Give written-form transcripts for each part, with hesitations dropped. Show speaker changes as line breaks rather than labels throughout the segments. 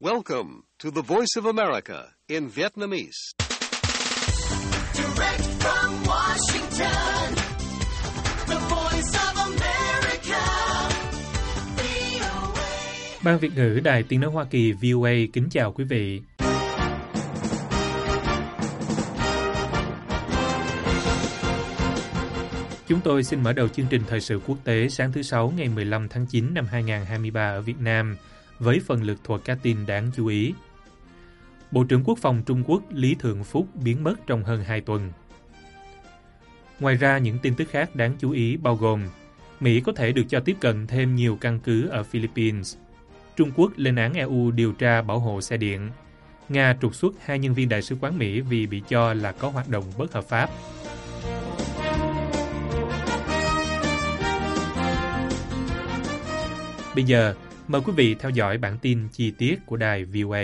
Welcome to the Voice of America in Vietnamese.
Direct from Washington, the Voice of America, VOA.
Ban Việt ngữ Đài Tiếng nói Hoa Kỳ VOA kính chào quý vị. Chúng tôi xin mở đầu chương trình thời sự quốc tế sáng thứ Sáu ngày 15 tháng 9 năm 2023 ở Việt Nam với phần lược thuật các tin đáng chú ý. Bộ trưởng Quốc phòng Trung Quốc Lý Thượng Phúc biến mất trong hơn 2 tuần. Ngoài ra, những tin tức khác đáng chú ý bao gồm Mỹ có thể được cho tiếp cận thêm nhiều căn cứ ở Philippines. Trung Quốc lên án EU điều tra bảo hộ xe điện. Nga trục xuất 2 nhân viên đại sứ quán Mỹ vì bị cho là có hoạt động bất hợp pháp. Bây giờ, mời quý vị theo dõi bản tin chi tiết của đài VOA.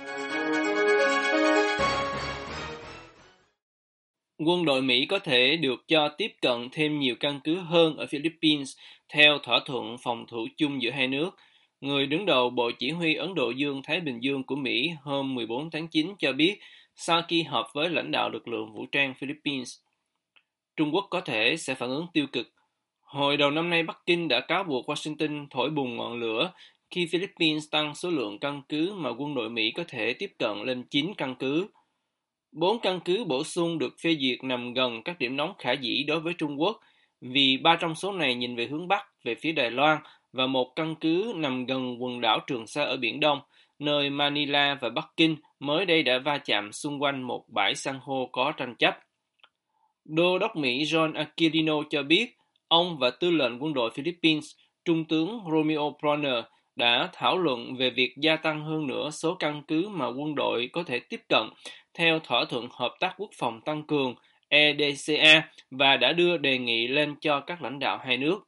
Quân đội Mỹ có thể được cho tiếp cận thêm nhiều căn cứ hơn ở Philippines theo thỏa thuận phòng thủ chung giữa hai nước. Người đứng đầu Bộ Chỉ huy Ấn Độ Dương-Thái Bình Dương của Mỹ hôm 14 tháng 9 cho biết sau khi họp với lãnh đạo lực lượng vũ trang Philippines, Trung Quốc có thể sẽ phản ứng tiêu cực. Hồi đầu năm nay, Bắc Kinh đã cáo buộc Washington thổi bùng ngọn lửa khi Philippines tăng số lượng căn cứ mà quân đội Mỹ có thể tiếp cận lên 9 căn cứ. 4 căn cứ bổ sung được phê duyệt nằm gần các điểm nóng khả dĩ đối với Trung Quốc, vì 3 trong số này nhìn về hướng Bắc, về phía Đài Loan, và một căn cứ nằm gần quần đảo Trường Sa ở Biển Đông, nơi Manila và Bắc Kinh mới đây đã va chạm xung quanh một bãi san hô có tranh chấp. Đô đốc Mỹ John Aquilino cho biết, ông và tư lệnh quân đội Philippines, Trung tướng Romeo Brawner, đã thảo luận về việc gia tăng hơn nữa số căn cứ mà quân đội có thể tiếp cận theo thỏa thuận hợp tác quốc phòng tăng cường EDCA và đã đưa đề nghị lên cho các lãnh đạo hai nước.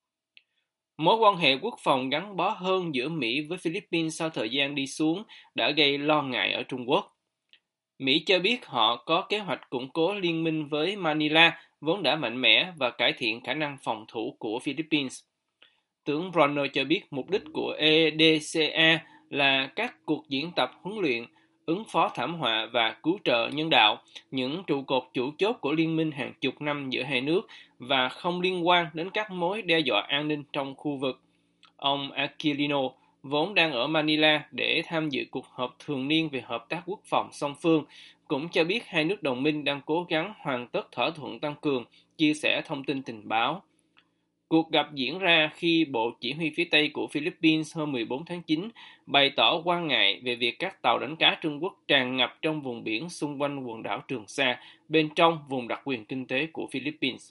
Mối quan hệ quốc phòng gắn bó hơn giữa Mỹ với Philippines sau thời gian đi xuống đã gây lo ngại ở Trung Quốc. Mỹ cho biết họ có kế hoạch củng cố liên minh với Manila, vốn đã mạnh mẽ, và cải thiện khả năng phòng thủ của Philippines. Tướng Bronner cho biết mục đích của EDCA là các cuộc diễn tập huấn luyện, ứng phó thảm họa và cứu trợ nhân đạo, những trụ cột chủ chốt của liên minh hàng chục năm giữa hai nước và không liên quan đến các mối đe dọa an ninh trong khu vực. Ông Aquilino vốn đang ở Manila để tham dự cuộc họp thường niên về hợp tác quốc phòng song phương, cũng cho biết hai nước đồng minh đang cố gắng hoàn tất thỏa thuận tăng cường, chia sẻ thông tin tình báo. Cuộc gặp diễn ra khi Bộ Chỉ huy phía Tây của Philippines hôm 14 tháng 9 bày tỏ quan ngại về việc các tàu đánh cá Trung Quốc tràn ngập trong vùng biển xung quanh quần đảo Trường Sa, bên trong vùng đặc quyền kinh tế của Philippines.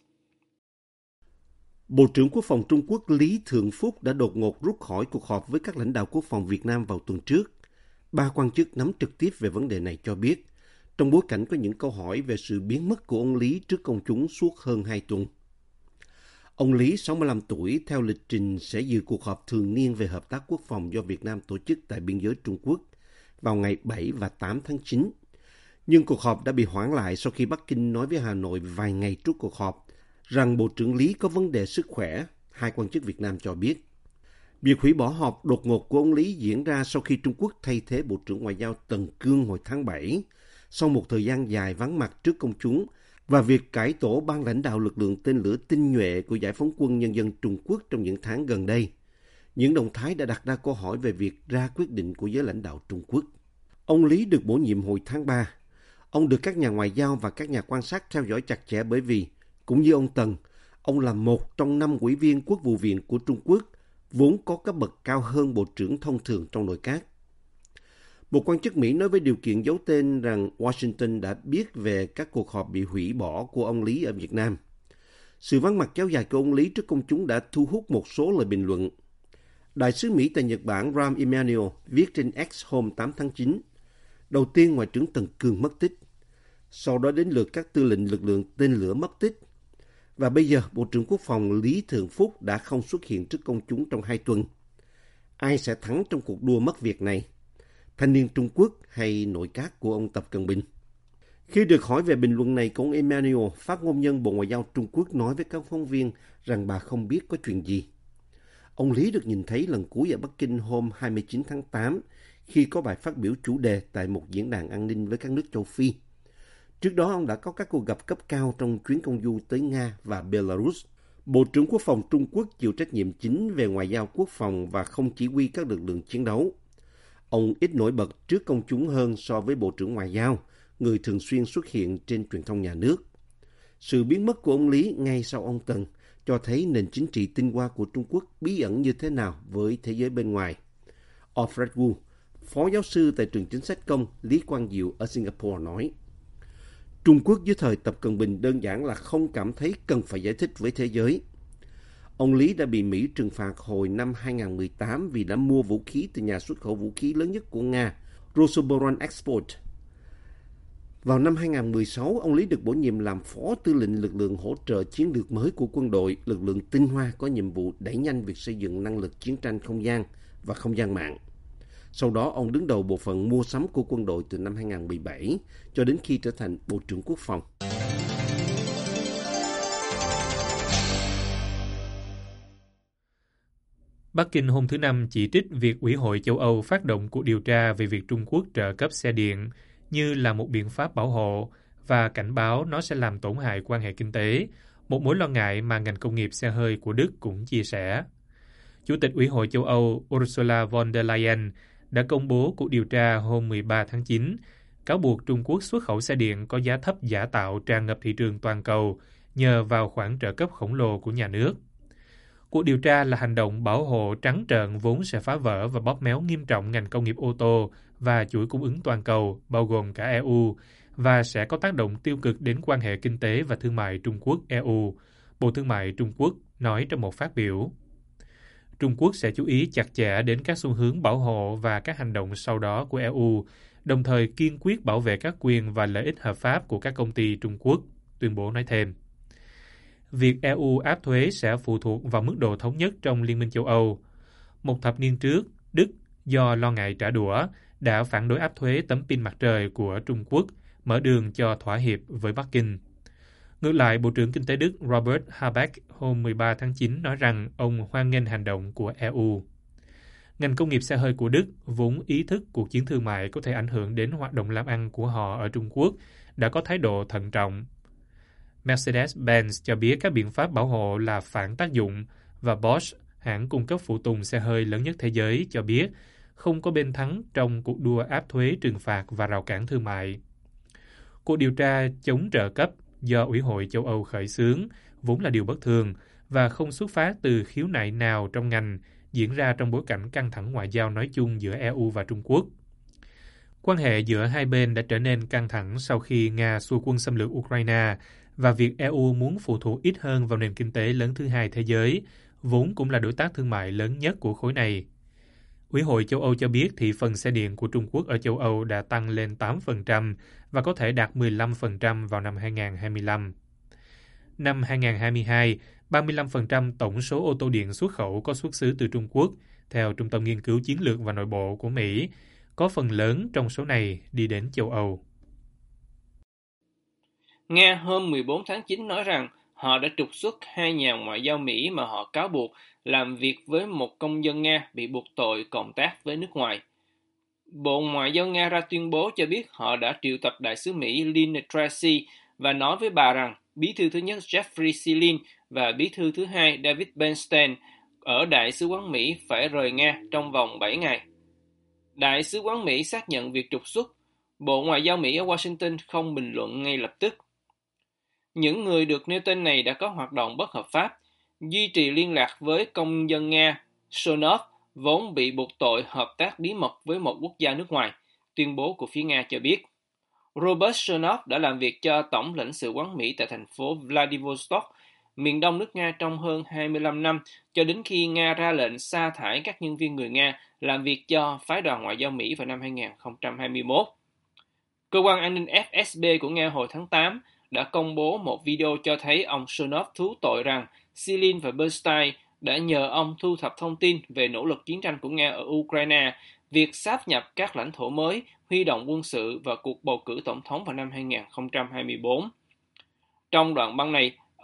Bộ trưởng Quốc phòng Trung Quốc Lý Thượng Phúc đã đột ngột rút khỏi cuộc họp với các lãnh đạo quốc phòng Việt Nam vào tuần trước. 3 quan chức nắm trực tiếp về vấn đề này cho biết, trong bối cảnh có những câu hỏi về sự biến mất của ông Lý trước công chúng suốt hơn 2 tuần. Ông Lý, 65 tuổi, theo lịch trình sẽ dự cuộc họp thường niên về hợp tác quốc phòng do Việt Nam tổ chức tại biên giới Trung Quốc vào ngày 7 và 8 tháng 9. Nhưng cuộc họp đã bị hoãn lại sau khi Bắc Kinh nói với Hà Nội vài ngày trước cuộc họp rằng Bộ trưởng Lý có vấn đề sức khỏe, 2 quan chức Việt Nam cho biết. Việc hủy bỏ họp đột ngột của ông Lý diễn ra sau khi Trung Quốc thay thế Bộ trưởng Ngoại giao Tần Cương hồi tháng 7, sau một thời gian dài vắng mặt trước công chúng, và việc cải tổ ban lãnh đạo lực lượng tên lửa tinh nhuệ của Giải phóng quân Nhân dân Trung Quốc trong những tháng gần đây. Những động thái đã đặt ra câu hỏi về việc ra quyết định của giới lãnh đạo Trung Quốc. Ông Lý được bổ nhiệm hồi tháng 3. Ông được các nhà ngoại giao và các nhà quan sát theo dõi chặt chẽ bởi vì, cũng như ông Tần, ông là một trong 5 ủy viên Quốc vụ viện của Trung Quốc, vốn có cấp bậc cao hơn Bộ trưởng thông thường trong nội các. Một quan chức Mỹ nói với điều kiện giấu tên rằng Washington đã biết về các cuộc họp bị hủy bỏ của ông Lý ở Việt Nam. Sự vắng mặt kéo dài của ông Lý trước công chúng đã thu hút một số lời bình luận. Đại sứ Mỹ tại Nhật Bản Rahm Emanuel viết trên X hôm 8 tháng 9, đầu tiên Ngoại trưởng Tần Cương mất tích, sau đó đến lượt các tư lệnh lực lượng tên lửa mất tích, và bây giờ Bộ trưởng Quốc phòng Lý Thượng Phúc đã không xuất hiện trước công chúng trong 2 tuần. Ai sẽ thắng trong cuộc đua mất việc này? Thanh niên Trung Quốc hay nội các của ông Tập Cận Bình? Khi được hỏi về bình luận này của ông Emanuel, phát ngôn nhân Bộ Ngoại giao Trung Quốc nói với các phóng viên rằng bà không biết có chuyện gì. Ông Lý được nhìn thấy lần cuối ở Bắc Kinh hôm 29 tháng 8 khi có bài phát biểu chủ đề tại một diễn đàn an ninh với các nước châu Phi. Trước đó, ông đã có các cuộc gặp cấp cao trong chuyến công du tới Nga và Belarus. Bộ trưởng Quốc phòng Trung Quốc chịu trách nhiệm chính về ngoại giao quốc phòng và không chỉ huy các lực lượng chiến đấu. Ông ít nổi bật trước công chúng hơn so với Bộ trưởng Ngoại giao, người thường xuyên xuất hiện trên truyền thông nhà nước. Sự biến mất của ông Lý ngay sau ông Tần cho thấy nền chính trị tinh hoa của Trung Quốc bí ẩn như thế nào với thế giới bên ngoài. Alfred Wu, phó giáo sư tại trường chính sách công Lý Quang Diệu ở Singapore nói, Trung Quốc dưới thời Tập Cận Bình đơn giản là không cảm thấy cần phải giải thích với thế giới. Ông Lý đã bị Mỹ trừng phạt hồi năm 2018 vì đã mua vũ khí từ nhà xuất khẩu vũ khí lớn nhất của Nga, Rosoboronexport. Vào năm 2016, ông Lý được bổ nhiệm làm phó tư lệnh lực lượng hỗ trợ chiến lược mới của quân đội, lực lượng tinh hoa có nhiệm vụ đẩy nhanh việc xây dựng năng lực chiến tranh không gian và không gian mạng. Sau đó, ông đứng đầu bộ phận mua sắm của quân đội từ năm 2017 cho đến khi trở thành Bộ trưởng Quốc phòng.
Bắc Kinh hôm thứ Năm chỉ trích việc Ủy hội châu Âu phát động cuộc điều tra về việc Trung Quốc trợ cấp xe điện như là một biện pháp bảo hộ và cảnh báo nó sẽ làm tổn hại quan hệ kinh tế, một mối lo ngại mà ngành công nghiệp xe hơi của Đức cũng chia sẻ. Chủ tịch Ủy hội châu Âu Ursula von der Leyen đã công bố cuộc điều tra hôm 13 tháng 9, cáo buộc Trung Quốc xuất khẩu xe điện có giá thấp giả tạo tràn ngập thị trường toàn cầu nhờ vào khoản trợ cấp khổng lồ của nhà nước. Cuộc điều tra là hành động bảo hộ trắng trợn vốn sẽ phá vỡ và bóp méo nghiêm trọng ngành công nghiệp ô tô và chuỗi cung ứng toàn cầu, bao gồm cả EU, và sẽ có tác động tiêu cực đến quan hệ kinh tế và thương mại Trung Quốc-EU, Bộ Thương mại Trung Quốc nói trong một phát biểu. Trung Quốc sẽ chú ý chặt chẽ đến các xu hướng bảo hộ và các hành động sau đó của EU, đồng thời kiên quyết bảo vệ các quyền và lợi ích hợp pháp của các công ty Trung Quốc, tuyên bố nói thêm. Việc EU áp thuế sẽ phụ thuộc vào mức độ thống nhất trong Liên minh châu Âu. Một thập niên trước, Đức, do lo ngại trả đũa, đã phản đối áp thuế tấm pin mặt trời của Trung Quốc, mở đường cho thỏa hiệp với Bắc Kinh. Ngược lại, Bộ trưởng Kinh tế Đức Robert Habeck hôm 13 tháng 9 nói rằng ông hoan nghênh hành động của EU. Ngành công nghiệp xe hơi của Đức vốn ý thức cuộc chiến thương mại có thể ảnh hưởng đến hoạt động làm ăn của họ ở Trung Quốc, đã có thái độ thận trọng. Mercedes-Benz cho biết các biện pháp bảo hộ là phản tác dụng và Bosch, hãng cung cấp phụ tùng xe hơi lớn nhất thế giới, cho biết không có bên thắng trong cuộc đua áp thuế trừng phạt và rào cản thương mại. Cuộc điều tra chống trợ cấp do Ủy hội châu Âu khởi xướng vốn là điều bất thường và không xuất phát từ khiếu nại nào trong ngành, diễn ra trong bối cảnh căng thẳng ngoại giao nói chung giữa EU và Trung Quốc. Quan hệ giữa hai bên đã trở nên căng thẳng sau khi Nga xua quân xâm lược Ukraine và việc EU muốn phụ thuộc ít hơn vào nền kinh tế lớn thứ hai thế giới, vốn cũng là đối tác thương mại lớn nhất của khối này. Ủy hội châu Âu cho biết thị phần xe điện của Trung Quốc ở châu Âu đã tăng lên 8% và có thể đạt 15% vào năm 2025. Năm 2022, 35% tổng số ô tô điện xuất khẩu có xuất xứ từ Trung Quốc, theo Trung tâm Nghiên cứu Chiến lược và Nội bộ của Mỹ, có phần lớn trong số này đi đến châu Âu.
Nga hôm 14 tháng 9 nói rằng họ đã trục xuất 2 nhà ngoại giao Mỹ mà họ cáo buộc làm việc với một công dân Nga bị buộc tội cộng tác với nước ngoài. Bộ Ngoại giao Nga ra tuyên bố cho biết họ đã triệu tập đại sứ Mỹ Lynn Tracy và nói với bà rằng bí thư thứ nhất Jeffrey Silin và bí thư thứ hai David Bernstein ở Đại sứ quán Mỹ phải rời Nga trong vòng 7 ngày. Đại sứ quán Mỹ xác nhận việc trục xuất. Bộ Ngoại giao Mỹ ở Washington không bình luận ngay lập tức. Những người được nêu tên này đã có hoạt động bất hợp pháp, duy trì liên lạc với công dân Nga Sonov, vốn bị buộc tội hợp tác bí mật với một quốc gia nước ngoài, tuyên bố của phía Nga cho biết. Robert Sonov đã làm việc cho Tổng lãnh sự quán Mỹ tại thành phố Vladivostok, miền đông nước Nga trong hơn 25 năm, cho đến khi Nga ra lệnh sa thải các nhân viên người Nga làm việc cho phái đoàn ngoại giao Mỹ vào năm 2021. Cơ quan an ninh FSB của Nga hồi tháng 8 đã công bố một video cho thấy ông Sonov thú tội rằng Silin và Bernstein đã nhờ ông thu thập thông tin về nỗ lực chiến tranh của Nga ở Ukraine, việc sáp nhập các lãnh thổ mới, huy động quân sự và cuộc bầu cử tổng thống vào năm 2024. Trong đoạn băng này,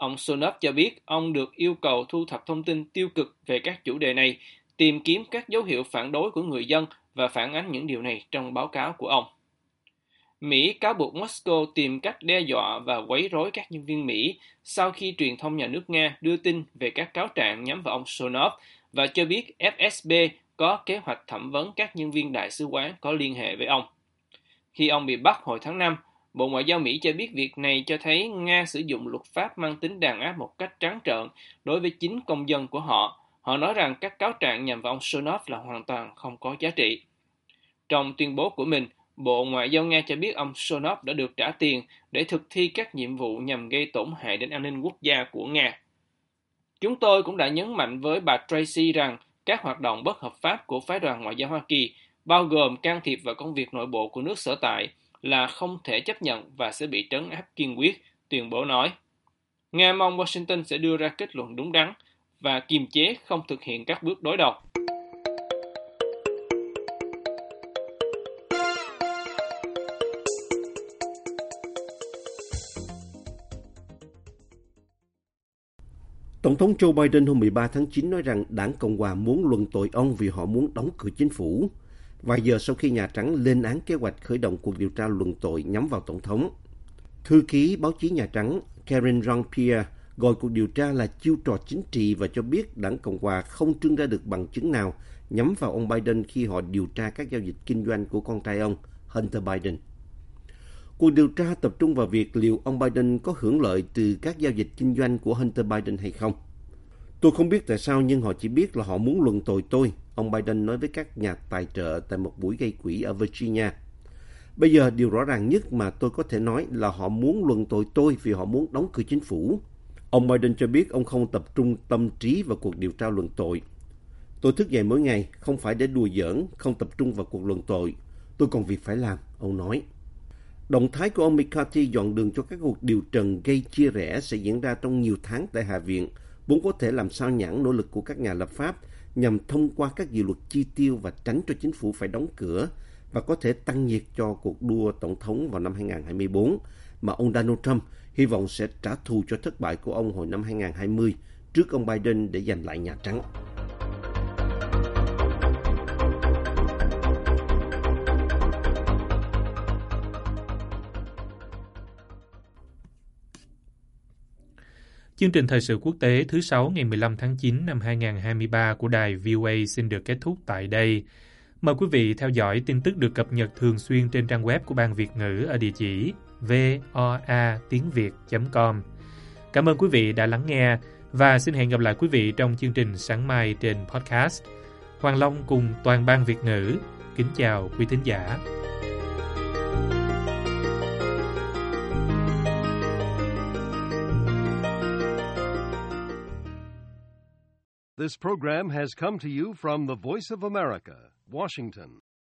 Ông Sunak cho biết ông được yêu cầu thu thập thông tin tiêu cực về các chủ đề này, tìm kiếm các dấu hiệu phản đối của người dân và phản ánh những điều này trong báo cáo của ông. Mỹ cáo buộc Moscow tìm cách đe dọa và quấy rối các nhân viên Mỹ sau khi truyền thông nhà nước Nga đưa tin về các cáo trạng nhắm vào ông Sonov và cho biết FSB có kế hoạch thẩm vấn các nhân viên đại sứ quán có liên hệ với ông. Khi ông bị bắt hồi tháng 5, Bộ Ngoại giao Mỹ cho biết việc này cho thấy Nga sử dụng luật pháp mang tính đàn áp một cách trắng trợn đối với chính công dân của họ. Họ nói rằng các cáo trạng nhằm vào ông Sonov là hoàn toàn không có giá trị. Trong tuyên bố của mình, Bộ Ngoại giao Nga cho biết ông Sonov đã được trả tiền để thực thi các nhiệm vụ nhằm gây tổn hại đến an ninh quốc gia của Nga. Chúng tôi cũng đã nhấn mạnh với bà Tracy rằng các hoạt động bất hợp pháp của phái đoàn ngoại giao Hoa Kỳ, bao gồm can thiệp vào công việc nội bộ của nước sở tại, là không thể chấp nhận và sẽ bị trấn áp kiên quyết, tuyên bố nói. Nga mong Washington sẽ đưa ra kết luận đúng đắn và kiềm chế không thực hiện các bước đối đầu.
Tổng thống Joe Biden hôm 13 tháng 9 nói rằng đảng Cộng hòa muốn luận tội ông vì họ muốn đóng cửa chính phủ, vài giờ sau khi Nhà Trắng lên án kế hoạch khởi động cuộc điều tra luận tội nhắm vào Tổng thống. Thư ký báo chí Nhà Trắng Karen Jean-Pierre gọi cuộc điều tra là chiêu trò chính trị và cho biết đảng Cộng hòa không trưng ra được bằng chứng nào nhắm vào ông Biden khi họ điều tra các giao dịch kinh doanh của con trai ông, Hunter Biden. Cuộc điều tra tập trung vào việc liệu ông Biden có hưởng lợi từ các giao dịch kinh doanh của Hunter Biden hay không. Tôi không biết tại sao nhưng họ chỉ biết là họ muốn luận tội tôi, ông Biden nói với các nhà tài trợ tại một buổi gây quỹ ở Virginia. Bây giờ điều rõ ràng nhất mà tôi có thể nói là họ muốn luận tội tôi vì họ muốn đóng cửa chính phủ. Ông Biden cho biết ông không tập trung tâm trí vào cuộc điều tra luận tội. Tôi thức dậy mỗi ngày không phải để đùa giỡn, không tập trung vào cuộc luận tội. Tôi còn việc phải làm, ông nói. Động thái của ông McCarthy dọn đường cho các cuộc điều trần gây chia rẽ sẽ diễn ra trong nhiều tháng tại Hạ viện, vốn có thể làm sao nhãng nỗ lực của các nhà lập pháp nhằm thông qua các dự luật chi tiêu và tránh cho chính phủ phải đóng cửa và có thể tăng nhiệt cho cuộc đua tổng thống vào năm 2024 mà ông Donald Trump hy vọng sẽ trả thù cho thất bại của ông hồi năm 2020 trước ông Biden để giành lại Nhà Trắng.
Chương trình thời sự quốc tế thứ 6 ngày 15 tháng 9 năm 2023 của đài VOA xin được kết thúc tại đây. Mời quý vị theo dõi tin tức được cập nhật thường xuyên trên trang web của Ban Việt ngữ ở địa chỉ voa.tiengviet.com. Cảm ơn quý vị đã lắng nghe và xin hẹn gặp lại quý vị trong chương trình sáng mai trên podcast. Hoàng Long cùng toàn Ban Việt ngữ kính chào quý thính giả.
This program has come to you from the Voice of America, Washington.